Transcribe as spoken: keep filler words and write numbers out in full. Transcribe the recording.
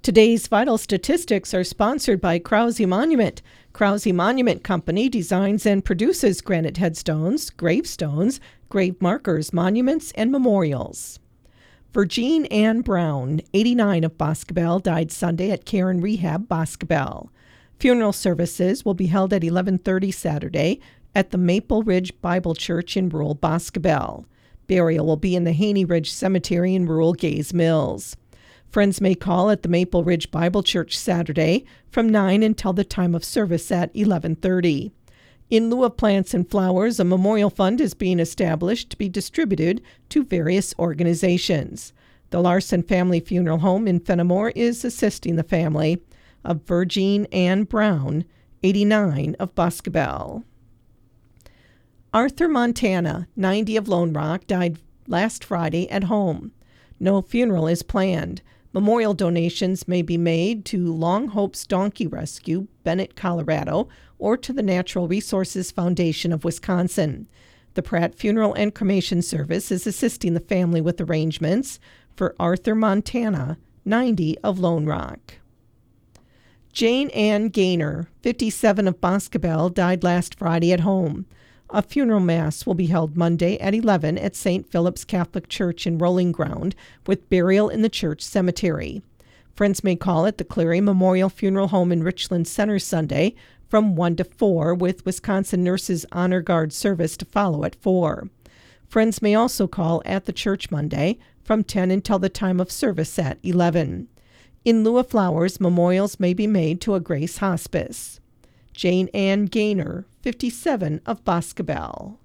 Today's vital statistics are sponsored by Krause Monument. Krause Monument Company designs and produces granite headstones, gravestones, grave markers, monuments, and memorials. Virgine Ann Brown, eighty-nine, of Boscobel, died Sunday at Care and Rehab, Boscobel. Funeral services will be held at eleven thirty Saturday at the Maple Ridge Bible Church in rural Boscobel. Burial will be in the Haney Ridge Cemetery in rural Gaze Mills. Friends may call at the Maple Ridge Bible Church Saturday from nine until the time of service at eleven thirty. In lieu of plants and flowers, a memorial fund is being established to be distributed to various organizations. The Larson Family Funeral Home in Fenimore is assisting the family of Virgine Ann Brown, eighty-nine, of Boscobel. Arthur Montana, ninety, of Lone Rock, died last Friday at home. No funeral is planned. Memorial donations may be made to Long Hope's Donkey Rescue, Bennett, Colorado, or to the Natural Resources Foundation of Wisconsin. The Pratt Funeral and Cremation Service is assisting the family with arrangements for Arthur Montana, ninety, of Lone Rock. Jane Ann Gaynor, fifty-seven, of Boscobel, died last Friday at home. A funeral mass will be held Monday at eleven at Saint Philip's Catholic Church in Rolling Ground, with burial in the church cemetery. Friends may call at the Cleary Memorial Funeral Home in Richland Center Sunday from one to four, with Wisconsin Nurses Honor Guard service to follow at four. Friends may also call at the church Monday from ten until the time of service at eleven. In lieu of flowers, memorials may be made to a Grace Hospice. Jane Ann Gaynor, fifty-seven, of Boscobel.